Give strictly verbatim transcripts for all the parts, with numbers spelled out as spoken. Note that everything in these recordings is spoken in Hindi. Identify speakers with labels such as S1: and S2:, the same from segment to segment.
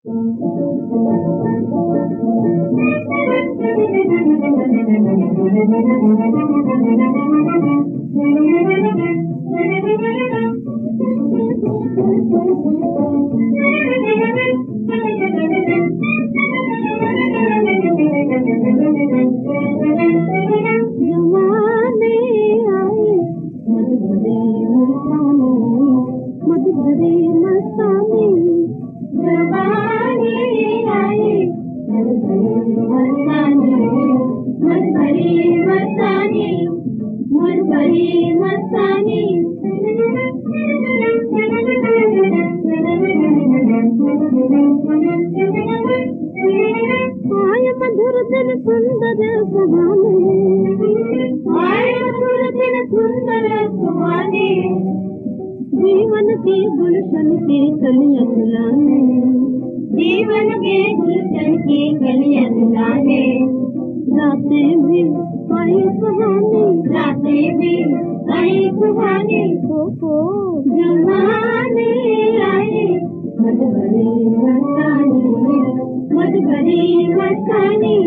S1: जीवन के गुलशन के कलियां लाने, जीवन के गुलशन के कलियां लाने, रातें भी आई सुहानी, रातें भी आई सुहानी, हो हो जमाने आए मधुबरी मस्तानी, मधुबरी मस्तानी।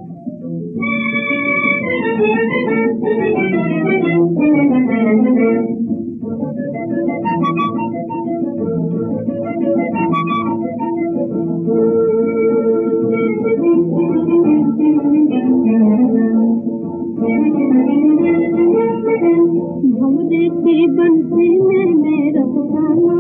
S1: भंवरे की बंसी में मेरा गाना,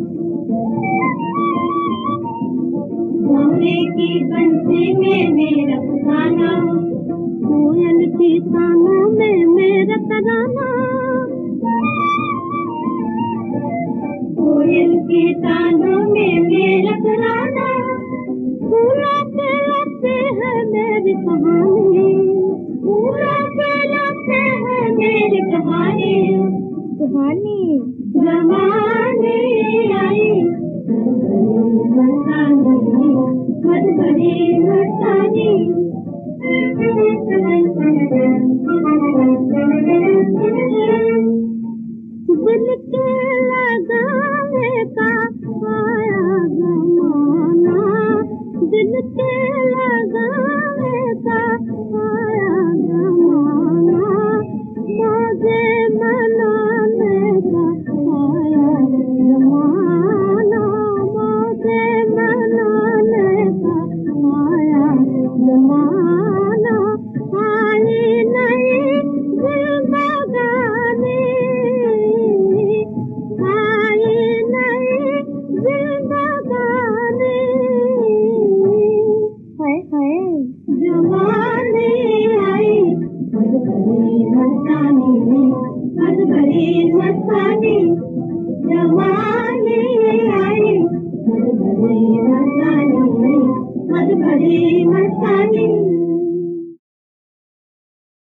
S1: भंवरे की बंसी में मेरा गाना, कोयल की तानों में मेरा तराना, कोयल की तानों में मेरा तराना, पूरा कहलाते हैं मेरी कहानी, पूरा कहलाते हैं मेरी कहानी, कहानी जमाने आई मस्तानी, मधुबरी मस्तानी। दिल के लगाने का आया जमाना, दिल के लगाने का आया जमाना, मौजे मनाने का आया जमाना, मौजे मनाने का आया जमाना, आई नई जिंदगानी, आई नई जिंदगानी, हाय हाय जमाने आई मधुबरी मस्तानी, मधुबरी मस्तानी, जमाने आई मधुबरी मस्तानी, मधुबरी मस्तानी।